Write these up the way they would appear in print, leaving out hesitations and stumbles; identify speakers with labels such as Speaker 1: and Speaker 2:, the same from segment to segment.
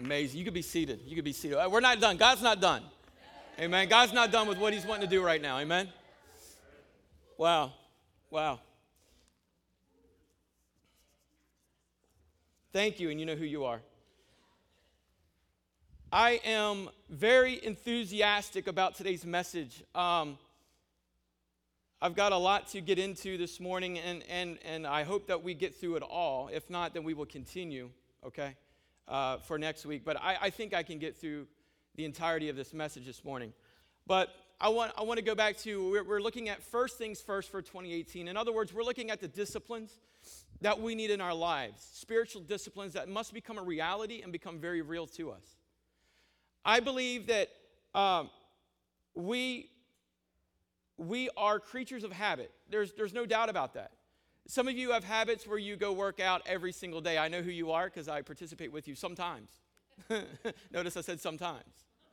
Speaker 1: Amazing. You could be seated. You could be seated. We're not done. God's not done. Amen. God's not done with what he's wanting to do right now. Amen. Wow. Wow. Thank you, and you know who you are. I am very enthusiastic about today's message. I've got a lot to get into this morning, and I hope that we get through it all. If not, then we will continue, okay, for next week. But I think I can get through the entirety of this message this morning. But I want to go back to, we're looking at first things first for 2018. In other words, we're looking at the disciplines that we need in our lives, spiritual disciplines that must become a reality and become very real to us. I believe that we are creatures of habit. There's no doubt about that. Some of you have habits where you go work out every single day. I know who you are because I participate with you sometimes. Notice I said sometimes.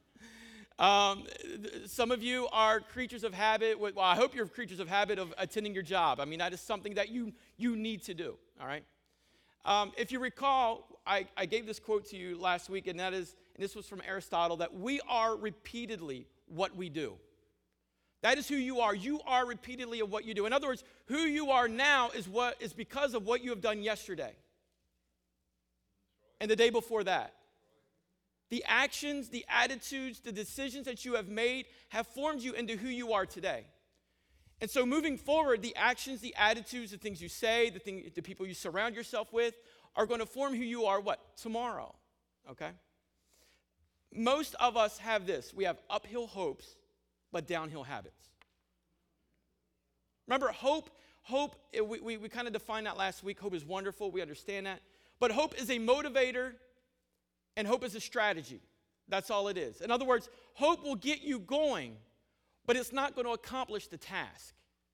Speaker 1: Some of you are creatures of habit. Well, I hope you're creatures of habit of attending your job. I mean, that is something that you need to do, all right? If you recall, I gave this quote to you last week, and this was from Aristotle, that we are repeatedly what we do. That is who you are. You are repeatedly of what you do. In other words, who you are now is because of what you have done yesterday and the day before that. The actions, the attitudes, the decisions that you have made have formed you into who you are today. And so moving forward, the actions, the attitudes, the things you say, the people you surround yourself with are going to form who you are, tomorrow, okay? Most of us have this. We have uphill hopes, but downhill habits. Remember, hope, we kind of defined that last week. Hope is wonderful. We understand that. But hope is a motivator, and hope is a strategy. That's all it is. In other words, hope will get you going, but it's not going to accomplish the task.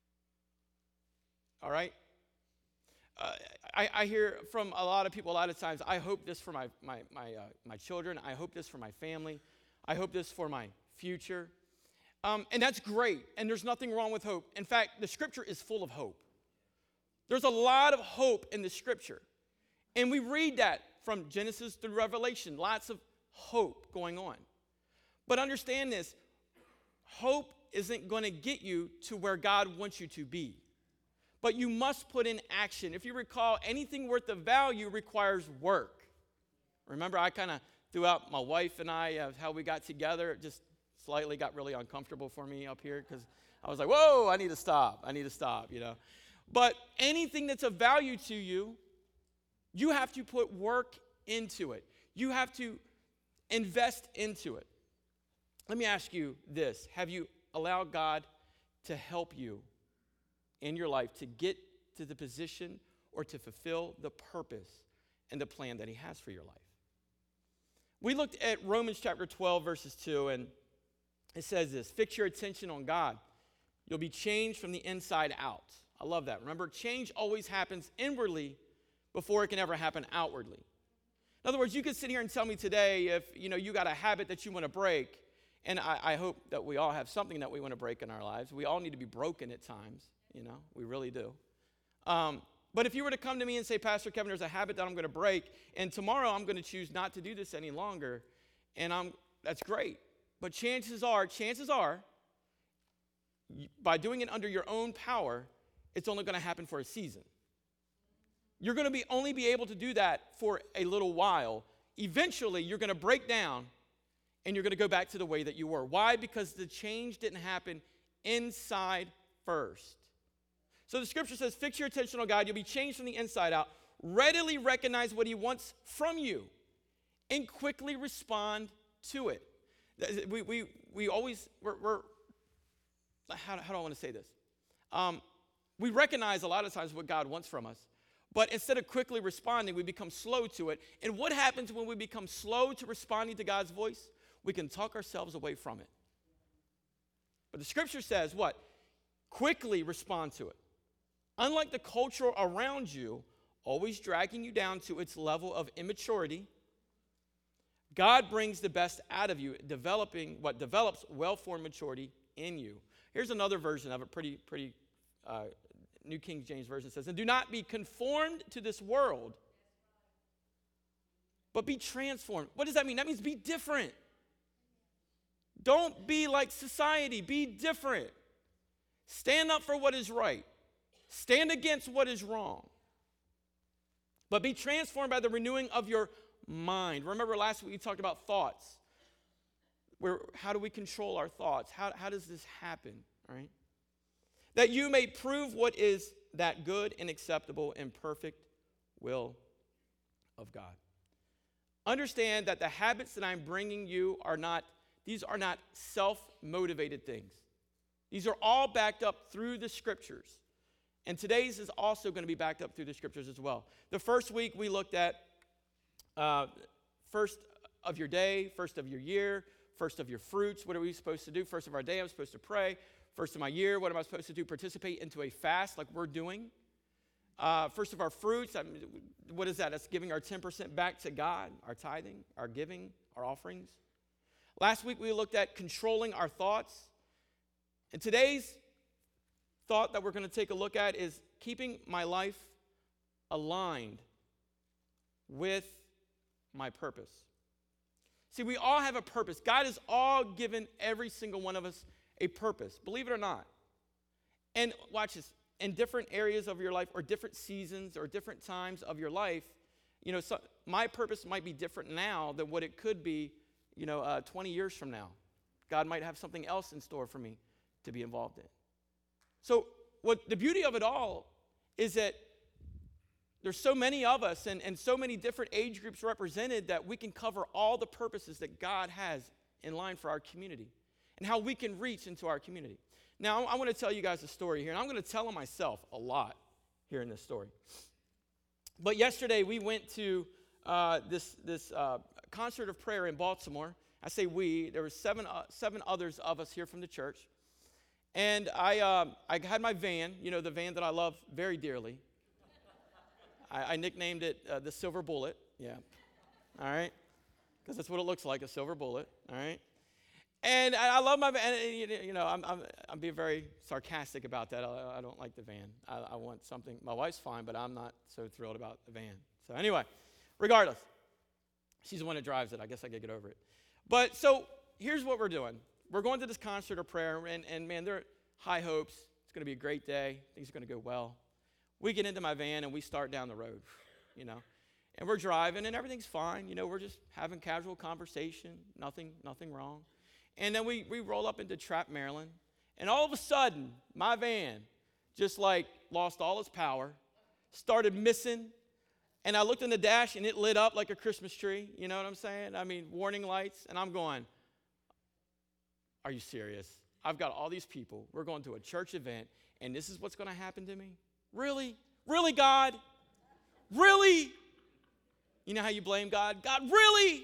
Speaker 1: All right? I hear from a lot of people a lot of times, I hope this for my children. I hope this for my family. I hope this for my future. And that's great, and there's nothing wrong with hope. In fact, the Scripture is full of hope. There's a lot of hope in the Scripture. And we read that from Genesis through Revelation, lots of hope going on. But understand this, hope isn't going to get you to where God wants you to be. But you must put in action. If you recall, anything worth of value requires work. Remember, I kind of threw out my wife and I, how we got together. It just slightly got really uncomfortable for me up here because I was like, whoa, I need to stop, you know. But anything that's of value to you, you have to put work into it. You have to invest into it. Let me ask you this. Have you allowed God to help you in your life to get to the position or to fulfill the purpose and the plan that he has for your life? We looked at Romans chapter 12, verses 2, and it says this: fix your attention on God. You'll be changed from the inside out. I love that. Remember, change always happens inwardly before it can ever happen outwardly. In other words, you could sit here and tell me today if you got a habit that you want to break, and I hope that we all have something that we want to break in our lives. We all need to be broken at times, we really do. But if you were to come to me and say, Pastor Kevin, there's a habit that I'm going to break, and tomorrow I'm going to choose not to do this any longer, and that's great. But chances are, by doing it under your own power, it's only going to happen for a season. You're going to only be able to do that for a little while. Eventually, you're going to break down, and you're going to go back to the way that you were. Why? Because the change didn't happen inside first. So the Scripture says, fix your attention on God. You'll be changed from the inside out. Readily recognize what he wants from you, and quickly respond to it. We always, how do I want to say this? We recognize a lot of times what God wants from us, but instead of quickly responding, we become slow to it. And what happens when we become slow to responding to God's voice? We can talk ourselves away from it. But the Scripture says what? Quickly respond to it. Unlike the culture around you, always dragging you down to its level of immaturity, God brings the best out of you, developing what develops well-formed maturity in you. Here's another version of it, pretty New King James Version says, and do not be conformed to this world, but be transformed. What does that mean? That means be different. Don't be like society. Be different. Stand up for what is right. Stand against what is wrong. But be transformed by the renewing of your mind. Remember last week we talked about thoughts. How do we control our thoughts? How does this happen? All right? That you may prove what is that good and acceptable and perfect will of God. Understand that the habits that I'm bringing you are not self-motivated things. These are all backed up through the scriptures. And today's is also going to be backed up through the scriptures as well. The first week we looked at first of your day, first of your year, first of your fruits. What are we supposed to do? First of our day, I'm supposed to pray. First of my year, what am I supposed to do? Participate into a fast like we're doing. First of our fruits, what is that? That's giving our 10% back to God, our tithing, our giving, our offerings. Last week we looked at controlling our thoughts. And today's thought that we're going to take a look at is keeping my life aligned with my purpose. See, we all have a purpose. God has all given every single one of us a purpose, believe it or not. And watch this, in different areas of your life or different seasons or different times of your life, my purpose might be different now than what it could be, 20 years from now. God might have something else in store for me to be involved in. So what the beauty of it all is that there's so many of us and so many different age groups represented that we can cover all the purposes that God has in line for our community and how we can reach into our community. Now, I want to tell you guys a story here, and I'm going to tell on myself a lot here in this story. But yesterday, we went to this concert of prayer in Baltimore. I say we. There were seven others of us here from the church. And I had my van, the van that I love very dearly. I nicknamed it the Silver Bullet. Yeah. All right. Because that's what it looks like, a silver bullet. All right. And I love my van. I'm being very sarcastic about that. I don't like the van. I want something. My wife's fine, but I'm not so thrilled about the van. So anyway, regardless, she's the one that drives it. I guess I could get over it. But so here's what we're doing. We're going to this concert of prayer, and man, there are high hopes. It's going to be a great day. Things are going to go well. We get into my van, and we start down the road, And we're driving, and everything's fine. We're just having casual conversation, nothing wrong. And then we roll up into Trapp, Maryland, and all of a sudden, my van just lost all its power, started missing, and I looked in the dash, and it lit up like a Christmas tree. You know what I'm saying? I mean, warning lights, and I'm going, are you serious? I've got all these people. We're going to a church event, and this is what's going to happen to me? Really? Really, God? Really? You know how you blame God? God, really?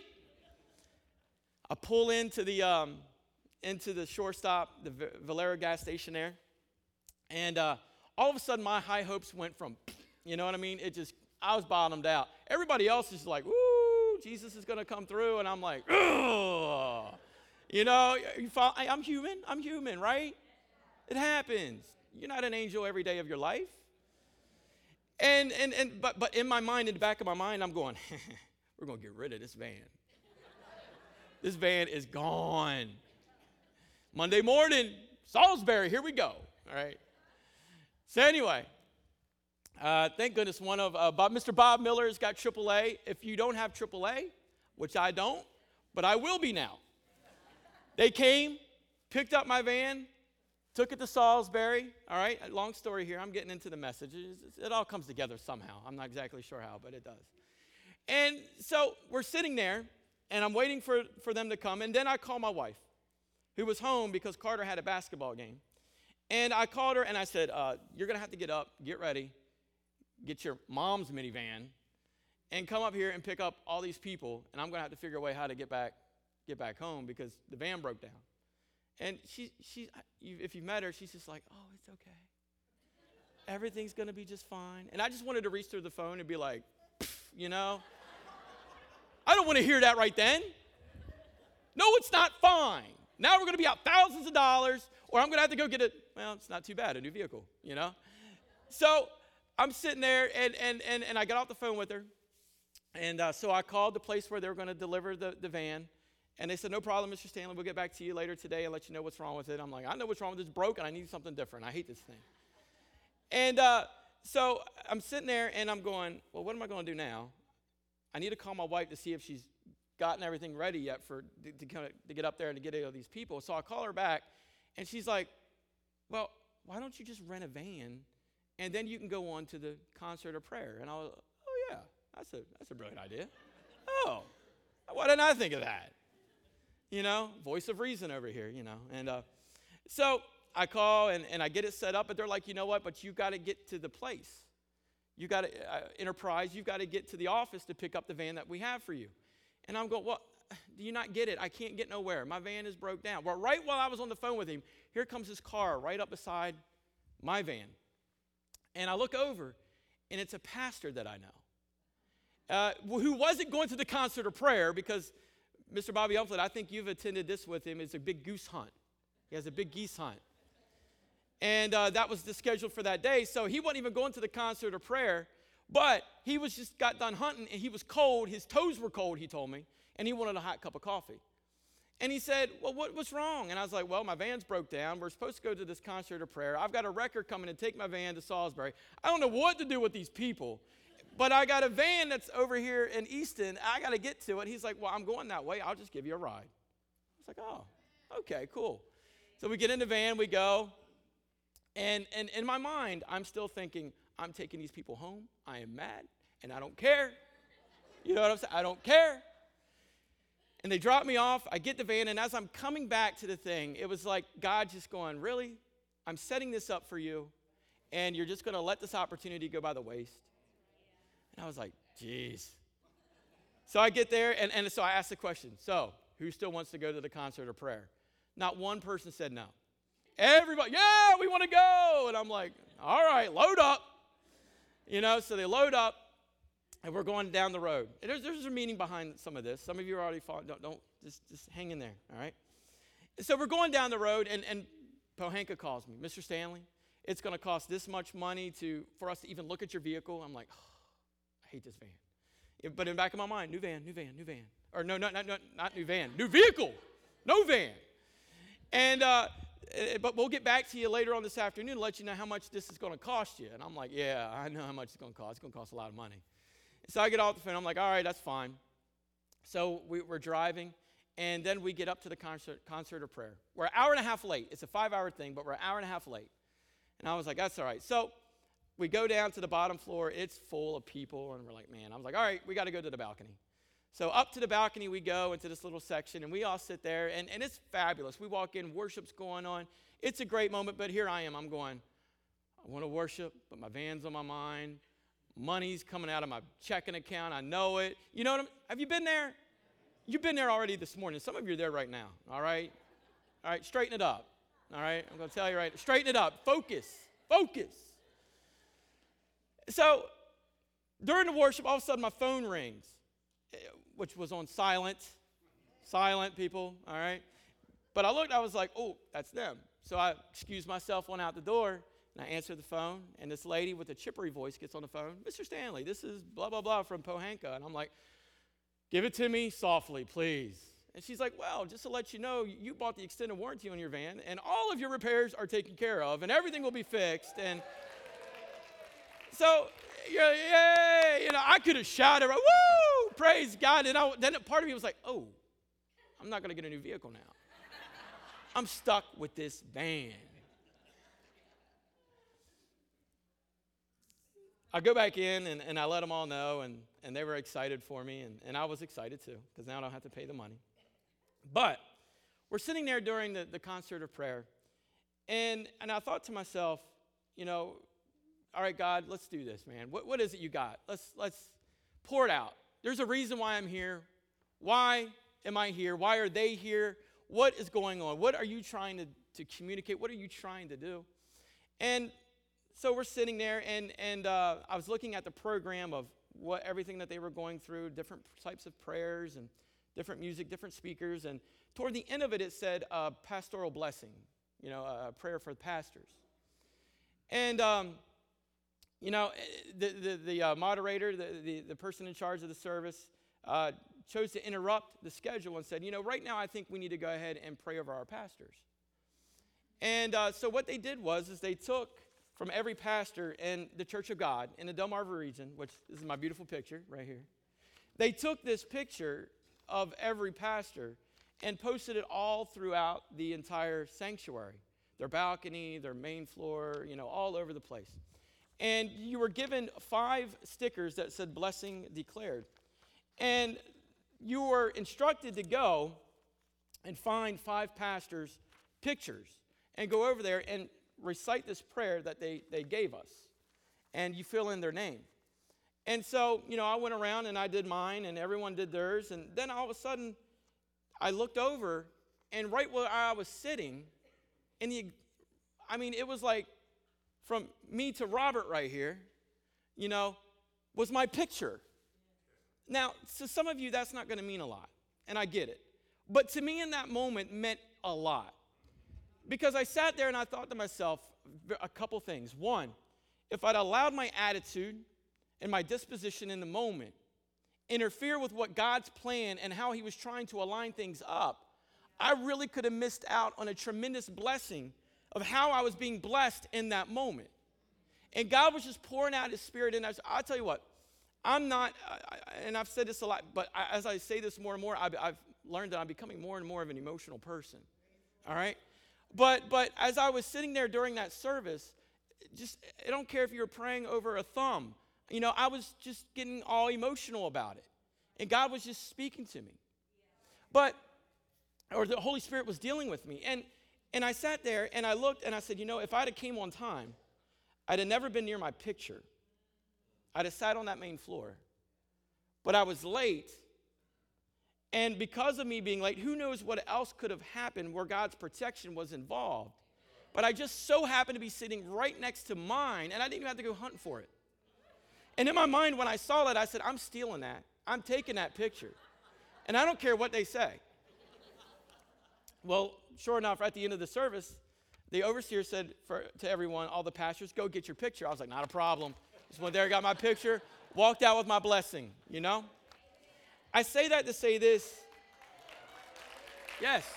Speaker 1: I pull into the shore stop, the Valero gas station there, and all of a sudden my high hopes went from, you know what I mean? I was bottomed out. Everybody else is like, woo, Jesus is going to come through, and I'm like, ugh. I'm human, right? It happens. You're not an angel every day of your life. But in my mind, in the back of my mind, I'm going, we're going to get rid of this van. This van is gone. Monday morning, Salisbury, here we go. All right. So anyway, thank goodness Mr. Bob Miller has got AAA. If you don't have AAA, which I don't, but I will be now. They came, picked up my van, took it to Salisbury. All right, long story here. I'm getting into the message. It all comes together somehow. I'm not exactly sure how, but it does. And so we're sitting there, and I'm waiting for them to come. And then I call my wife, who was home because Carter had a basketball game. And I called her, and I said, you're going to have to get up, get ready, get your mom's minivan, and come up here and pick up all these people. And I'm going to have to figure a way how to get back home because the van broke down. And she, if you met her, she's just like, oh, it's okay. Everything's going to be just fine. And I just wanted to reach through the phone and be like, I don't want to hear that right then. No, it's not fine. Now we're going to be out thousands of dollars, or I'm going to have to go get it's not too bad, a new vehicle, So I'm sitting there, and I got off the phone with her, And so I called the place where they were going to deliver the van. And they said, no problem, Mr. Stanley. We'll get back to you later today and let you know what's wrong with it. I'm like, I know what's wrong with it. It's broken. I need something different. I hate this thing. And so I'm sitting there, and I'm going, well, what am I going to do now? I need to call my wife to see if she's gotten everything ready yet to get up there and to get all these people. So I call her back, and she's like, well, why don't you just rent a van, and then you can go on to the concert of prayer? And I was, oh, yeah, that's a brilliant idea. Oh, why didn't I think of that? Voice of reason over here, And so I call, and I get it set up, but they're like, you know what, but you got to get to the place. You got to, Enterprise, you've got to get to the office to pick up the van that we have for you. And I'm going, well, do you not get it? I can't get nowhere. My van is broke down. Well, right while I was on the phone with him, here comes his car right up beside my van. And I look over, and it's a pastor that I know who wasn't going to the concert of prayer because Mr. Bobby Umflett, I think you've attended this with him. It's a big goose hunt. He has a big geese hunt. And that was the schedule for that day. So he wasn't even going to the concert of prayer, but he was just got done hunting, and he was cold. His toes were cold, he told me, and he wanted a hot cup of coffee. And he said, well, what's wrong? And I was like, well, my van's broke down. We're supposed to go to this concert of prayer. I've got a wrecker coming to take my van to Salisbury. I don't know what to do with these people. But I got a van that's over here in Easton. I got to get to it. He's like, well, I'm going that way. I'll just give you a ride. I was like, oh, okay, cool. So we get in the van, we go. And in my mind, I'm still thinking, I'm taking these people home. I am mad, and I don't care. You know what I'm saying? I don't care. And they drop me off. I get the van, and as I'm coming back to the thing, it was like God just going, really? I'm setting this up for you, and you're just going to let this opportunity go by the waste? And I was like, geez. So I get there, and so I asked the question, so who still wants to go to the concert of prayer? Not one person said no. Everybody, yeah, we want to go. And I'm like, all right, load up. So they load up, and we're going down the road. And there's a meaning behind some of this. Some of you are already following. Don't just hang in there, all right? So we're going down the road, and Pohanka calls me, Mr. Stanley, it's going to cost this much money for us to even look at your vehicle. I'm like, oh, I hate this van. But in the back of my mind, new van. Or no, not new van, new vehicle, no van. And but we'll get back to you later on this afternoon to let you know how much this is going to cost you. And I'm like, yeah, I know how much it's going to cost. It's going to cost a lot of money. So I get off the phone. I'm like, all right, that's fine. So we're driving, and then we get up to the concert of prayer. We're an hour and a half late. It's a 5-hour thing, but we're an hour and a half late. And I was like, that's all right. So we go down to the bottom floor. It's full of people, and we're like, man. I was like, all right, we got to go to the balcony. So up to the balcony we go into this little section, and we all sit there, and it's fabulous. We walk in, worship's going on. It's a great moment, but here I am. I'm going, I want to worship, but my van's on my mind. Money's coming out of my checking account. I know it. You know what have you been there? You've been there already this morning. Some of you are there right now, all right? All right, straighten it up, all right? I'm going to tell you right, straighten it up. Focus. So during the worship, all of a sudden my phone rings, which was on silent, people, all right? But I looked, I was like, oh, that's them. So I excused myself, went out the door, and I answered the phone, and this lady with a chippery voice gets on the phone, Mr. Stanley, this is blah, blah, blah from Pohanka. And I'm like, give it to me softly, please. And she's like, well, just to let you know, you bought the extended warranty on your van, and all of your repairs are taken care of, and everything will be fixed. And so, yay, I could have shouted, woo, praise God. And then part of me was like, oh, I'm not going to get a new vehicle now. I'm stuck with this van. I go back in, and I let them all know, and they were excited for me, and I was excited too, because now I don't have to pay the money. But we're sitting there during the concert of prayer, and I thought to myself, all right, God, let's do this, man. What is it you got? Let's pour it out. There's a reason why I'm here. Why am I here? Why are they here? What is going on? What are you trying to communicate? What are you trying to do? And so we're sitting there, and I was looking at the program of everything that they were going through, different types of prayers and different music, different speakers. And toward the end of it, it said pastoral blessing, a prayer for the pastors. And the moderator, the person in charge of the service, chose to interrupt the schedule and said, right now I think we need to go ahead and pray over our pastors. And so what they did was they took from every pastor in the Church of God in the Delmarva region, which this is my beautiful picture right here. They took this picture of every pastor and posted it all throughout the entire sanctuary, their balcony, their main floor, all over the place. And you were given 5 stickers that said blessing declared. And you were instructed to go and find 5 pastors' pictures and go over there and recite this prayer that they gave us. And you fill in their name. And so, I went around and I did mine and everyone did theirs. And then all of a sudden, I looked over and right where I was sitting, it was like from me to Robert right here, was my picture. Now, to some of you, that's not going to mean a lot, and I get it. But to me in that moment meant a lot. Because I sat there and I thought to myself a couple things. One, if I'd allowed my attitude and my disposition in the moment interfere with what God's plan and how he was trying to align things up, I really could have missed out on a tremendous blessing of how I was being blessed in that moment. And God was just pouring out his spirit. And I'll tell you what, I'm not, and I've said this a lot, but as I say this more and more, I've learned that I'm becoming more and more of an emotional person. All right? But as I was sitting there during that service, I don't care if you were praying over a thumb, I was just getting all emotional about it. And God was just speaking to me. Or the Holy Spirit was dealing with me. And I sat there and I looked and I said, if I'd have came on time, I'd have never been near my picture. I'd have sat on that main floor. But I was late. And because of me being late, who knows what else could have happened where God's protection was involved. But I just so happened to be sitting right next to mine, and I didn't even have to go hunting for it. And in my mind, when I saw that, I said, I'm stealing that. I'm taking that picture. And I don't care what they say. Well, sure enough, at the end of the service, the overseer said to everyone, all the pastors, go get your picture. I was like, not a problem. Just went there, got my picture, walked out with my blessing, I say that to say this. Yes.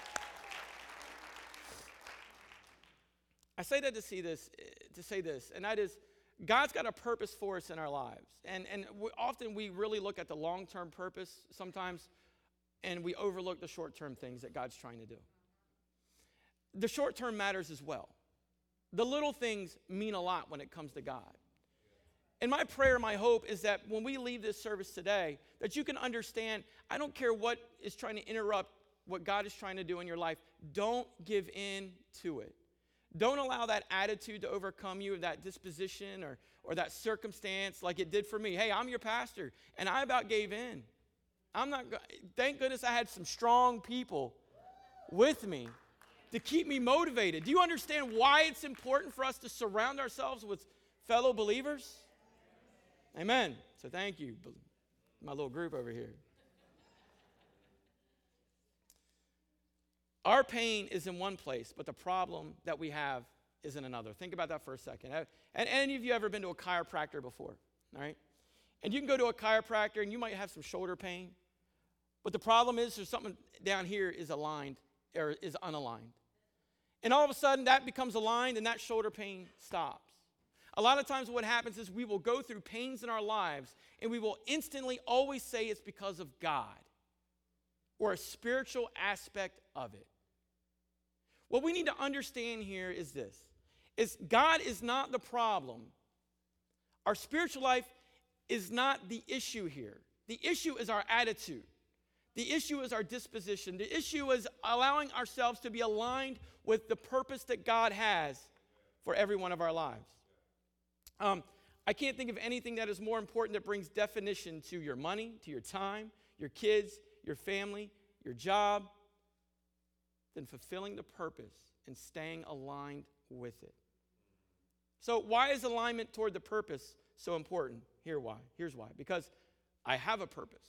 Speaker 1: I say that to say this, and that is, God's got a purpose for us in our lives. And often we really look at the long-term purpose sometimes, and we overlook the short-term things that God's trying to do. The short-term matters as well. The little things mean a lot when it comes to God. And my prayer, my hope is that when we leave this service today, that you can understand, I don't care what is trying to interrupt what God is trying to do in your life. Don't give in to it. Don't allow that attitude to overcome you, that disposition or that circumstance like it did for me. Hey, I'm your pastor, and I about gave in. Thank goodness I had some strong people with me to keep me motivated. Do you understand why it's important for us to surround ourselves with fellow believers? Amen. So thank you, my little group over here. Our pain is in one place, but the problem that we have is in another. Think about that for a second. And any of you ever been to a chiropractor before? All right? And you can go to a chiropractor and you might have some shoulder pain. But the problem is there's something down here is aligned or is unaligned. And all of a sudden that becomes aligned and that shoulder pain stops. A lot of times what happens is we will go through pains in our lives and we will instantly always say it's because of God or a spiritual aspect of it. What we need to understand here is this, is God is not the problem. Our spiritual life is not the issue here. The issue is our attitude. The issue is our disposition. The issue is allowing ourselves to be aligned with the purpose that God has for every one of our lives. I can't think of anything that is more important that brings definition to your money, to your time, your kids, your family, your job, than fulfilling the purpose and staying aligned with it. So why is alignment toward the purpose so important? Here's why. Because I have a purpose.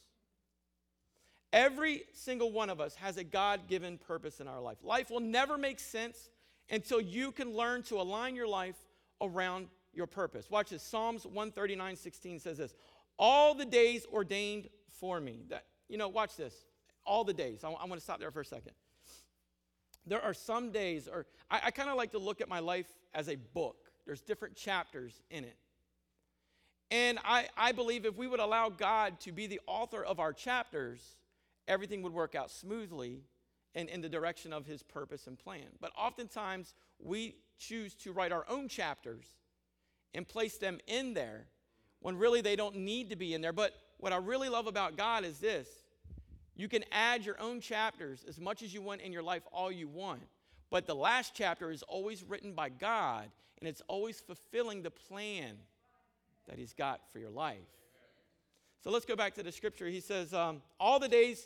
Speaker 1: Every single one of us has a God-given purpose in our life. Life will never make sense until you can learn to align your life around your purpose. Watch this. Psalms 139:16 says this. All the days ordained for me. Watch this. All the days. I want to stop there for a second. There are some days, or I kind of like to look at my life as a book. There's different chapters in it. And I believe if we would allow God to be the author of our chapters, everything would work out smoothly and in the direction of his purpose and plan. But oftentimes, we choose to write our own chapters and place them in there when really they don't need to be in there. But what I really love about God is this. You can add your own chapters as much as you want in your life, all you want. But the last chapter is always written by God, and it's always fulfilling the plan that he's got for your life. So let's go back to the scripture. He says, all the days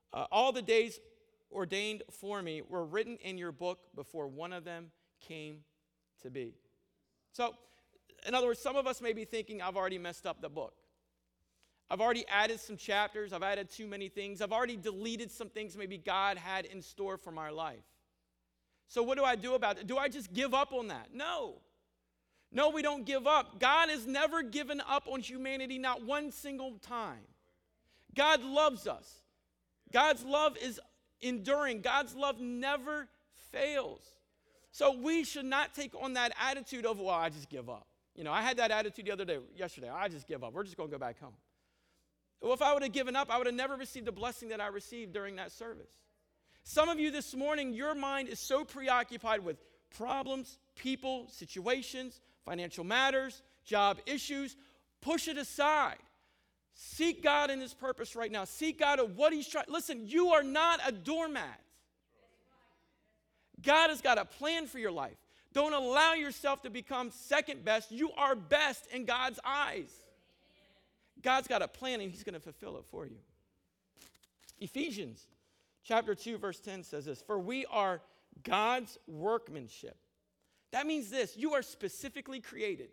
Speaker 1: ordained for me were written in your book before one of them came to be. So, in other words, some of us may be thinking, I've already messed up the book. I've already added some chapters. I've added too many things. I've already deleted some things maybe God had in store for my life. So what do I do about it? Do I just give up on that? No. No, we don't give up. God has never given up on humanity, not one single time. God loves us. God's love is enduring. God's love never fails. So we should not take on that attitude of, well, I just give up. I had that attitude yesterday. I just give up. We're just going to go back home. Well, if I would have given up, I would have never received the blessing that I received during that service. Some of you this morning, your mind is so preoccupied with problems, people, situations, financial matters, job issues. Push it aside. Seek God in his purpose right now. Seek God of what he's trying. Listen, you are not a doormat. God has got a plan for your life. Don't allow yourself to become second best. You are best in God's eyes. God's got a plan, and he's going to fulfill it for you. Ephesians chapter 2, verse 10 says this, for we are God's workmanship. That means this, you are specifically created.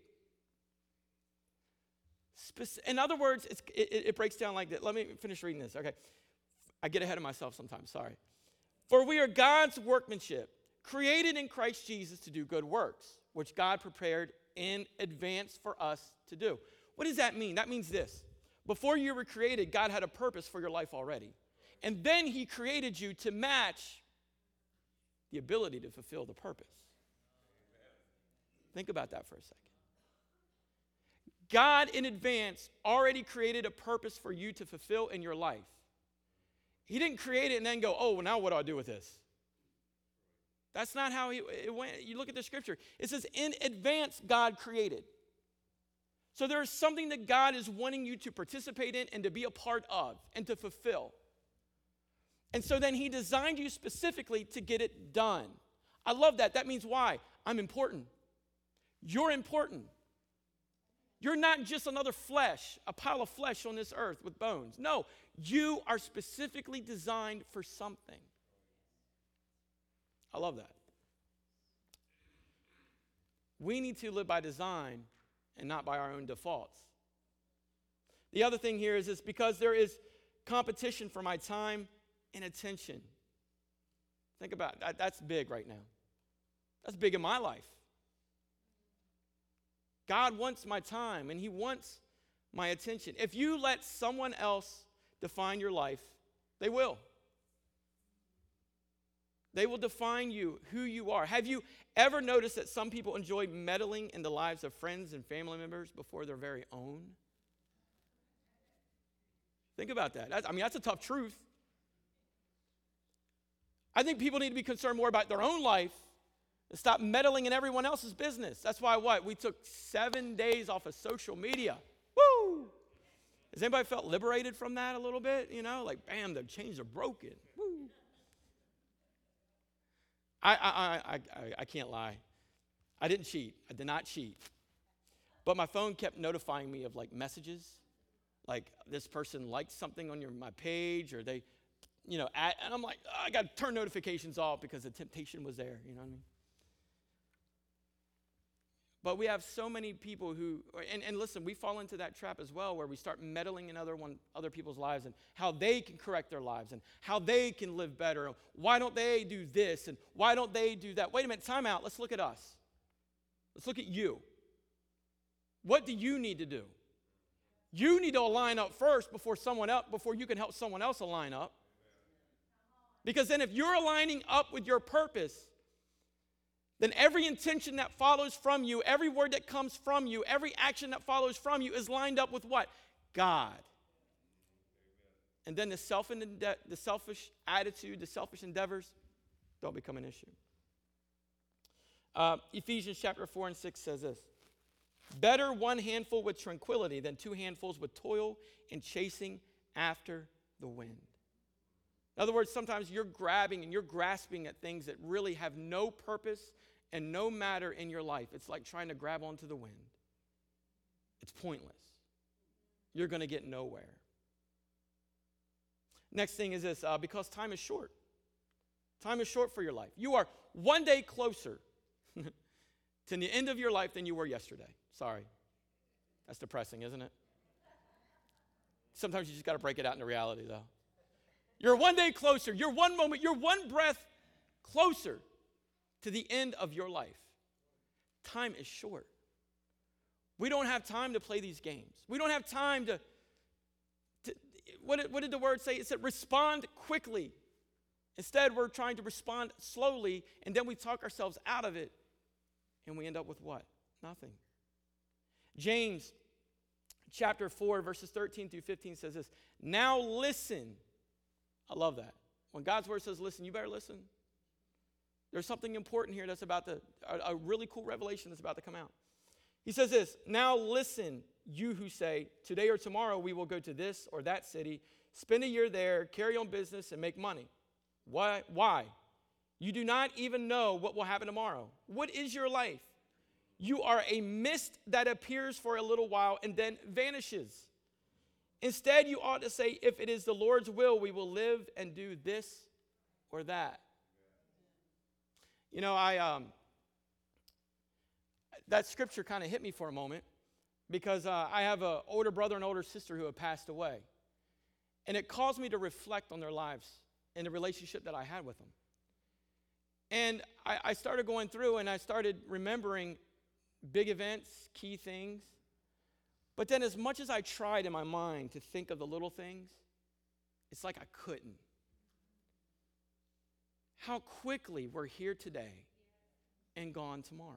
Speaker 1: In other words, it breaks down like that. Let me finish reading this. Okay, I get ahead of myself sometimes, sorry. For we are God's workmanship, created in Christ Jesus to do good works, which God prepared in advance for us to do. What does that mean? That means this. Before you were created, God had a purpose for your life already. And then he created you to match the ability to fulfill the purpose. Think about that for a second. God in advance already created a purpose for you to fulfill in your life. He didn't create it and then go, oh, well, now what do I do with this? That's not how it went. You look at the scripture. It says, in advance, God created. So there is something that God is wanting you to participate in and to be a part of and to fulfill. And so then he designed you specifically to get it done. I love that. That means why? I'm important. You're important. You're not just another flesh, a pile of flesh on this earth with bones. No, you are specifically designed for something. I love that. We need to live by design and not by our own defaults. The other thing here is because there is competition for my time and attention. Think about that. That's big right now. That's big in my life. God wants my time and he wants my attention. If you let someone else define your life, they will. They will define you, who you are. Have you ever noticed that some people enjoy meddling in the lives of friends and family members before their very own? Think about that. That's a tough truth. I think people need to be concerned more about their own life and stop meddling in everyone else's business. That's why we took 7 days off of social media. Woo! Has anybody felt liberated from that a little bit? Like, bam, the chains are broken. Woo! I can't lie. I didn't cheat. I did not cheat. But my phone kept notifying me of messages. Like this person liked something on my page or they, and I'm like, I got to turn notifications off because the temptation was there. You know what I mean? But we have so many people who, and listen, we fall into that trap as well where we start meddling in other people's lives and how they can correct their lives and how they can live better. Why don't they do this and why don't they do that? Wait a minute, time out. Let's look at us. Let's look at you. What do you need to do? You need to align up first before you can help someone else align up. Because then if you're aligning up with your purpose, then every intention that follows from you, every word that comes from you, every action that follows from you is lined up with what? God. And then the selfish attitude, the selfish endeavors don't become an issue. Ephesians chapter 4 and 6 says this: better one handful with tranquility than two handfuls with toil and chasing after the wind. In other words, sometimes you're grabbing and you're grasping at things that really have no purpose and no matter in your life. It's like trying to grab onto the wind. It's pointless. You're going to get nowhere. Next thing is this, because time is short. Time is short for your life. You are one day closer to the end of your life than you were yesterday. Sorry. That's depressing, isn't it? Sometimes you just got to break it out into reality, though. You're one day closer. You're one moment, you're one breath closer to the end of your life. Time is short. We don't have time to play these games. We don't have time to what did the word say? It said respond quickly. Instead, we're trying to respond slowly, and then we talk ourselves out of it, and we end up with what? Nothing. James chapter 4, verses 13 through 15 says this: now listen. I love that. When God's word says listen, you better listen. There's something important here that's about a really cool revelation that's about to come out. He says this: now listen, you who say, today or tomorrow we will go to this or that city, spend a year there, carry on business, and make money. Why? You do not even know what will happen tomorrow. What is your life? You are a mist that appears for a little while and then vanishes. Instead, you ought to say, if it is the Lord's will, we will live and do this or that. You know, that scripture kind of hit me for a moment because I have an older brother and older sister who have passed away. And it caused me to reflect on their lives and the relationship that I had with them. And I started going through and I started remembering big events, key things. But then as much as I tried in my mind to think of the little things, it's like I couldn't. How quickly we're here today and gone tomorrow.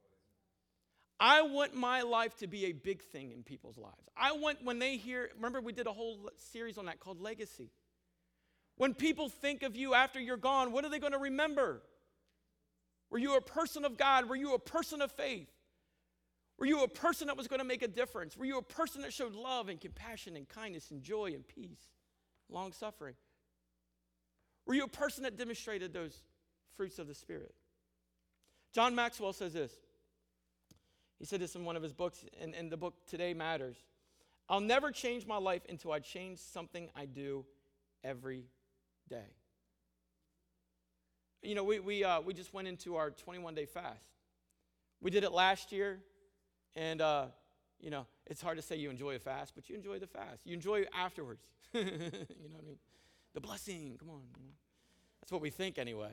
Speaker 1: I want my life to be a big thing in people's lives. I want when they hear, remember we did a whole series on that called Legacy. When people think of you after you're gone, what are they going to remember? Were you a person of God? Were you a person of faith? Were you a person that was going to make a difference? Were you a person that showed love and compassion and kindness and joy and peace, long suffering? Were you a person that demonstrated those fruits of the Spirit? John Maxwell says this. He said this in one of his books, in the book Today Matters. I'll never change my life until I change something I do every day. You know, we just went into our 21-day fast. We did it last year, and you know, it's hard to say you enjoy a fast, but you enjoy the fast. You enjoy it afterwards. You know what I mean? The blessing, come on. You know? That's what we think anyway.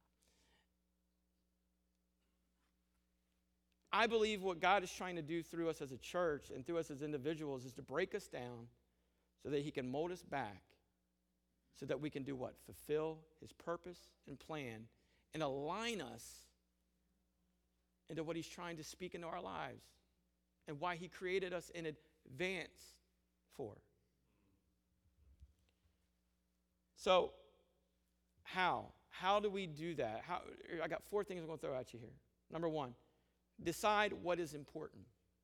Speaker 1: I believe what God is trying to do through us as a church and through us as individuals is to break us down so that he can mold us back so that we can do what? Fulfill his purpose and plan and align us into what he's trying to speak into our lives and why he created us in advance for. So, how? How do we do that? I got 4 things I'm going to throw at you here. Number 1, decide what is important.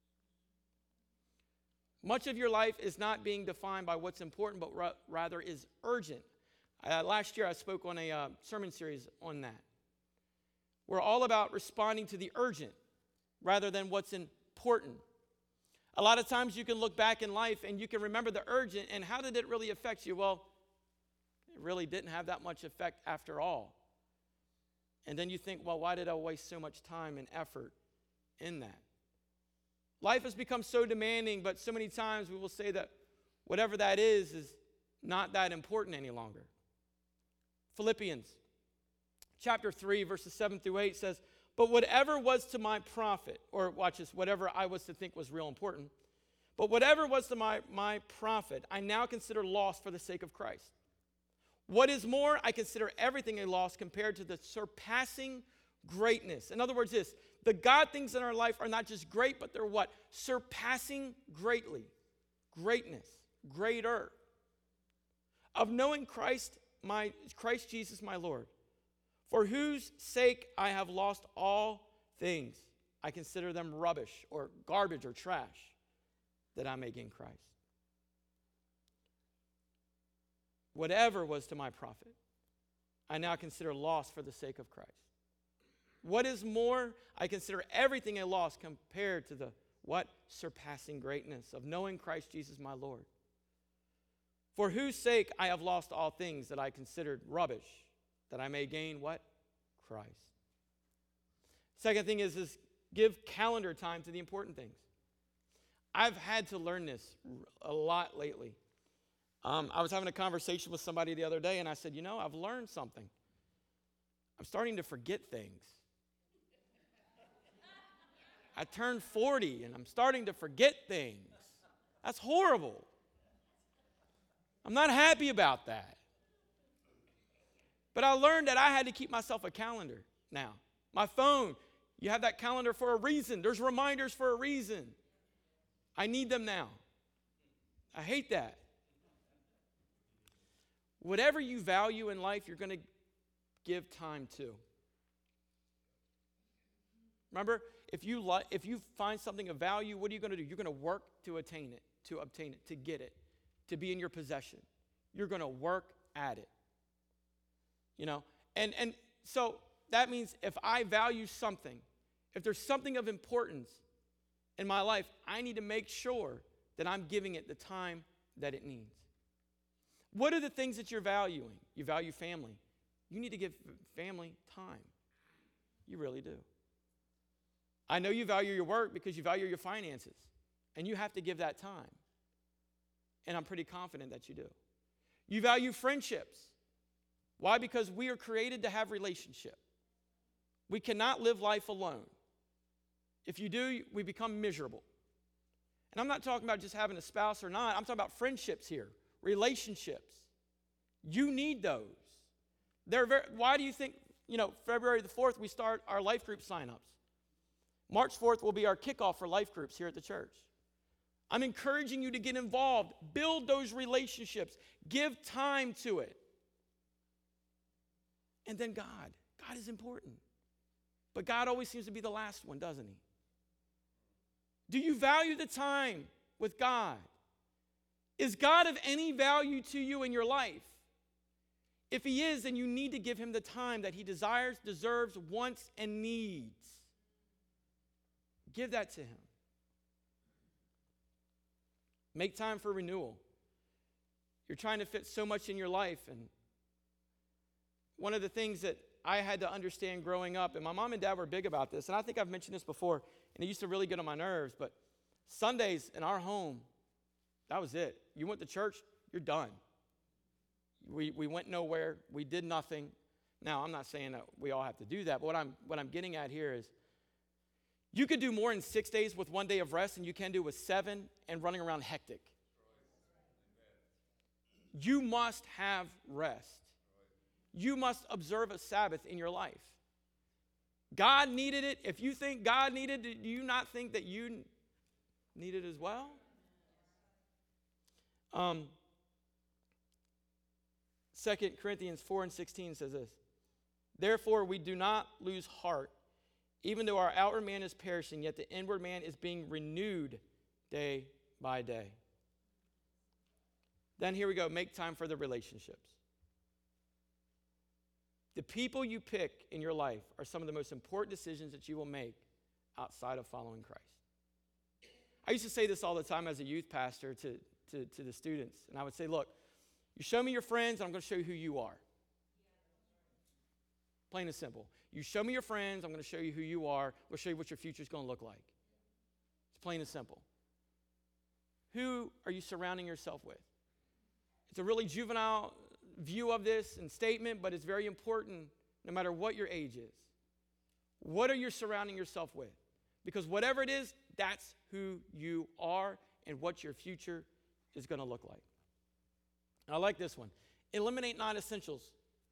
Speaker 1: Much of your life is not being defined by what's important, but rather is urgent. Last year I spoke on a sermon series on that. We're all about responding to the urgent rather than what's important. A lot of times you can look back in life and you can remember the urgent and how did it really affect you? Well, it really didn't have that much effect after all. And then you think, well, why did I waste so much time and effort in that? Life has become so demanding, but so many times we will say that whatever that is not that important any longer. Philippians chapter 3, verses 7 through 8 says, But whatever was to my profit, or watch this, whatever I was to think was real important, but whatever was to my profit, I now consider loss for the sake of Christ. What is more, I consider everything a loss compared to the surpassing greatness. In other words, the God things in our life are not just great, but they're what? Surpassing greatly. Greatness. Greater. Of knowing Christ Jesus my Lord, for whose sake I have lost all things. I consider them rubbish or garbage or trash, that I may gain Christ. Whatever was to my profit, I now consider loss for the sake of Christ. What is more, I consider everything a loss compared to the what? Surpassing greatness of knowing Christ Jesus my Lord. For whose sake I have lost all things that I considered rubbish, that I may gain what? Christ. Second thing is give calendar time to the important things. I've had to learn this a lot lately. I was having a conversation with somebody the other day, and I said, I've learned something. I'm starting to forget things. I turned 40, and I'm starting to forget things. That's horrible. I'm not happy about that. But I learned that I had to keep myself a calendar now. My phone, you have that calendar for a reason. There's reminders for a reason. I need them now. I hate that. Whatever you value in life, you're going to give time to. Remember, if you find something of value, what are you going to do? You're going to work to attain it, to get it, to be in your possession. You're going to work at it. And so that means if I value something, if there's something of importance in my life, I need to make sure that I'm giving it the time that it needs. What are the things that you're valuing? You value family. You need to give family time. You really do. I know you value your work because you value your finances, and you have to give that time. And I'm pretty confident that you do. You value friendships. Why? Because we are created to have relationship. We cannot live life alone. If you do, we become miserable. And I'm not talking about just having a spouse or not. I'm talking about friendships here, relationships. You need those. Why do you think, February the 4th, we start our life group signups? March 4th will be our kickoff for life groups here at the church. I'm encouraging you to get involved. Build those relationships. Give time to it. And then God. God is important. But God always seems to be the last one, doesn't he? Do you value the time with God? Is God of any value to you in your life? If he is, then you need to give him the time that he desires, deserves, wants, and needs. Give that to him. Make time for renewal. You're trying to fit so much in your life. And one of the things that I had to understand growing up, and my mom and dad were big about this, and I think I've mentioned this before, and it used to really get on my nerves, but Sundays in our home, that was it. You went to church, you're done. We went nowhere. We did nothing. Now, I'm not saying that we all have to do that, but what I'm getting at here is you could do more in 6 days with 1 day of rest than you can do with 7 and running around hectic. You must have rest. You must observe a Sabbath in your life. God needed it. If you think God needed it, do you not think that you need it as well? 2 Corinthians 4:16 says this. Therefore, we do not lose heart. Even though our outward man is perishing, yet the inward man is being renewed day by day. Then here we go. Make time for the relationships. The people you pick in your life are some of the most important decisions that you will make outside of following Christ. I used to say this all the time as a youth pastor to the students. And I would say, look, you show me your friends, and I'm going to show you who you are. Plain and simple. You show me your friends, I'm going to show you who you are. We'll show you what your future is going to look like. It's plain and simple. Who are you surrounding yourself with? It's a really juvenile view of this and statement, but it's very important no matter what your age is. What are you surrounding yourself with? Because whatever it is, that's who you are and what your future is going to look like. And I like this one. Eliminate non-essentials.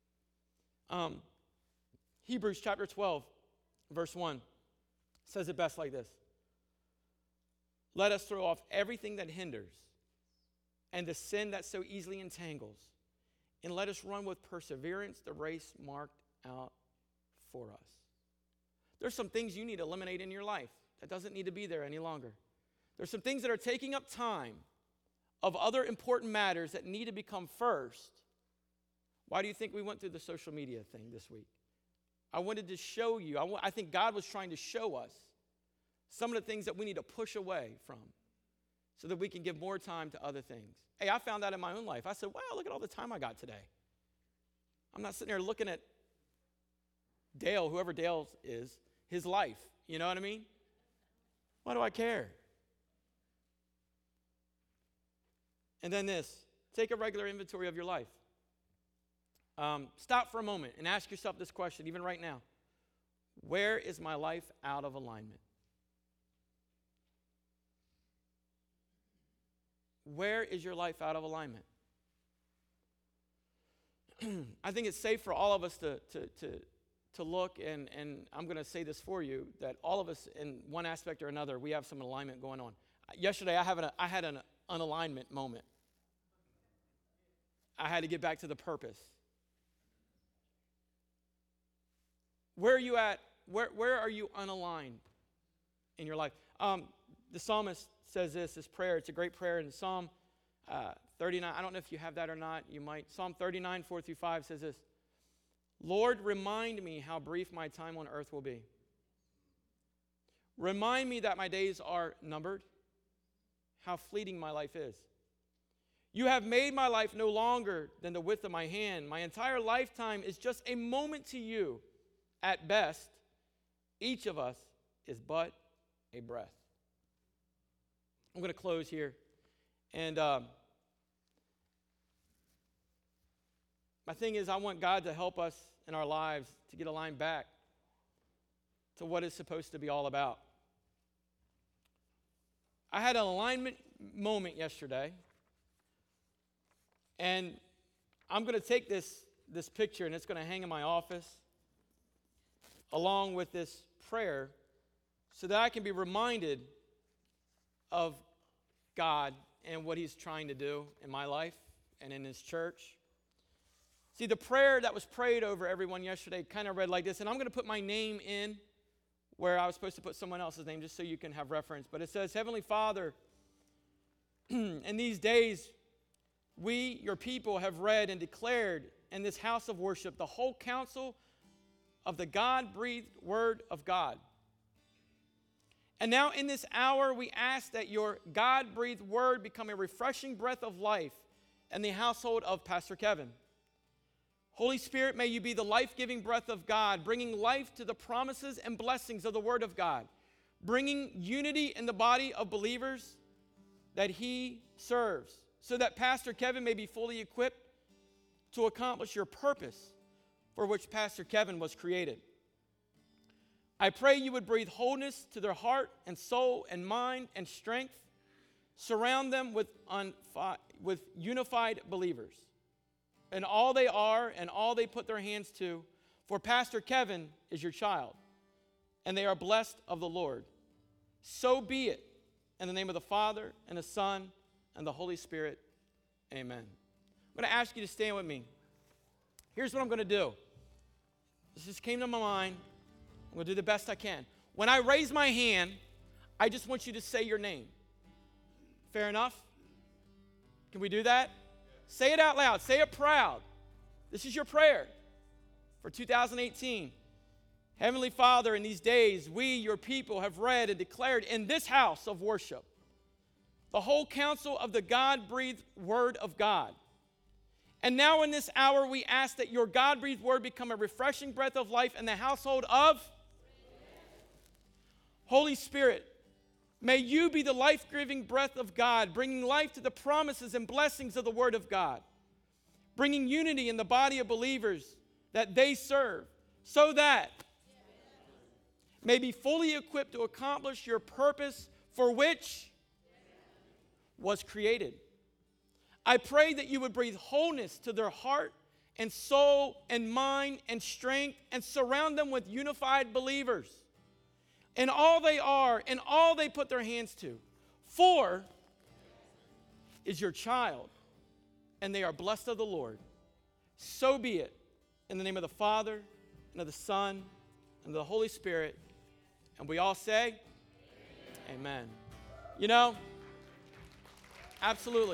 Speaker 1: Hebrews chapter 12, verse 1 says it best like this. Let us throw off everything that hinders and the sin that so easily entangles, and let us run with perseverance the race marked out for us. There's some things you need to eliminate in your life that doesn't need to be there any longer. There's some things that are taking up time of other important matters that need to become first. Why do you think we went through the social media thing this week? I wanted to show you. I think God was trying to show us some of the things that we need to push away from so that we can give more time to other things. Hey, I found that in my own life. I said, wow, look at all the time I got today. I'm not sitting there looking at Dale, whoever Dale is, his life. You know what I mean? Why do I care? And then this, take a regular inventory of your life. Stop for a moment and ask yourself this question, even right now. Where is my life out of alignment? Where is your life out of alignment? I think it's safe for all of us to look, and I'm going to say this for you, that all of us in one aspect or another, we have some alignment going on. Yesterday, I had an unalignment moment. I had to get back to the purpose. Where are you at? Where are you unaligned in your life? The psalmist says this prayer. It's a great prayer in Psalm 39. I don't know if you have that or not. You might. Psalm 39, 4-5 says this. Lord, remind me how brief my time on earth will be. Remind me that my days are numbered, how fleeting my life is. You have made my life no longer than the width of my hand. My entire lifetime is just a moment to you. At best, each of us is but a breath. I'm going to close here. And my thing is, I want God to help us in our lives to get aligned back to what it's supposed to be all about. I had an alignment moment yesterday. And I'm going to take this picture, and it's going to hang in my office along with this prayer so that I can be reminded of God and what He's trying to do in my life and in His church. See, the prayer that was prayed over everyone yesterday kind of read like this, and I'm going to put my name in where I was supposed to put someone else's name just so you can have reference. But it says, Heavenly Father, in these days, we, your people, have read and declared in this house of worship the whole counsel of the God-breathed Word of God. And now in this hour, we ask that your God-breathed Word become a refreshing breath of life in the household of Pastor Kevin. Holy Spirit, may you be the life-giving breath of God, bringing life to the promises and blessings of the Word of God, bringing unity in the body of believers that He serves, so that Pastor Kevin may be fully equipped to accomplish your purpose for which Pastor Kevin was created. I pray you would breathe wholeness to their heart and soul and mind and strength. Surround them with unified believers and all they are and all they put their hands to, for Pastor Kevin is your child, and they are blessed of the Lord. So be it, in the name of the Father and the Son and the Holy Spirit, amen. I'm going to ask you to stand with me. Here's what I'm going to do. This just came to my mind. I'm going to do the best I can. When I raise my hand, I just want you to say your name. Fair enough? Can we do that? Say it out loud. Say it proud. This is your prayer for 2018. Heavenly Father, in these days, we, your people, have read and declared in this house of worship the whole counsel of the God-breathed Word of God. And now in this hour, we ask that your God-breathed Word become a refreshing breath of life in the household of Amen. Holy Spirit, may you be the life-giving breath of God, bringing life to the promises and blessings of the Word of God, bringing unity in the body of believers that they serve, so that may be fully equipped to accomplish your purpose for which was created. I pray that you would breathe wholeness to their heart and soul and mind and strength and surround them with unified believers in all they are and all they put their hands to. For is your child, and they are blessed of the Lord. So be it. In the name of the Father, and of the Son, and of the Holy Spirit. And we all say, Amen. You know, absolutely.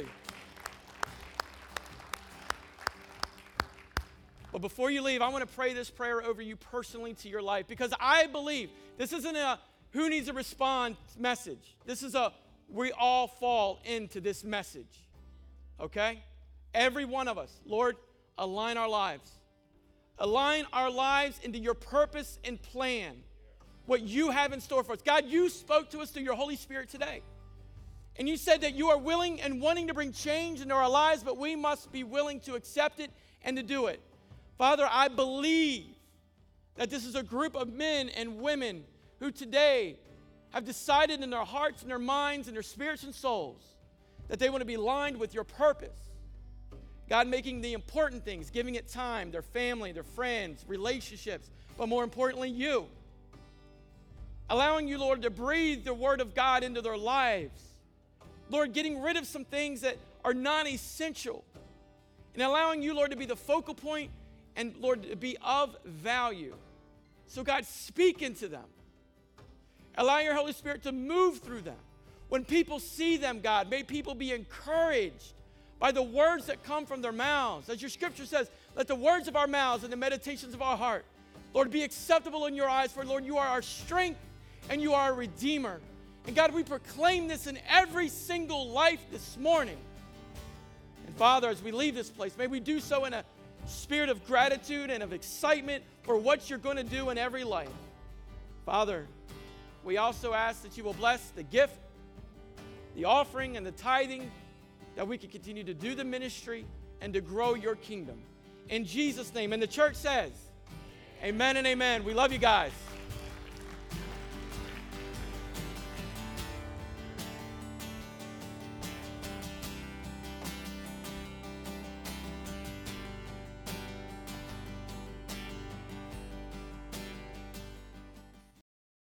Speaker 1: But before you leave, I want to pray this prayer over you personally to your life, because I believe this isn't a who needs to respond message. This is a we all fall into this message. Okay? Every one of us. Lord, align our lives. Align our lives into your purpose and plan. What you have in store for us. God, you spoke to us through your Holy Spirit today. And you said that you are willing and wanting to bring change into our lives, but we must be willing to accept it and to do it. Father, I believe that this is a group of men and women who today have decided in their hearts and their minds and their spirits and souls that they want to be aligned with your purpose. God, making the important things, giving it time, their family, their friends, relationships, but more importantly, you. Allowing you, Lord, to breathe the word of God into their lives. Lord, getting rid of some things that are non-essential. And allowing you, Lord, to be the focal point and, Lord, to be of value. So, God, speak into them. Allow your Holy Spirit to move through them. When people see them, God, may people be encouraged by the words that come from their mouths. As your scripture says, let the words of our mouths and the meditations of our heart, Lord, be acceptable in your eyes. For, Lord, you are our strength and you are our Redeemer. And, God, we proclaim this in every single life this morning. And, Father, as we leave this place, may we do so in a spirit of gratitude and of excitement for what you're going to do in every life. Father, we also ask that you will bless the gift, the offering, and the tithing, that we can continue to do the ministry and to grow your kingdom. In Jesus' name. And the church says, amen and amen. We love you guys.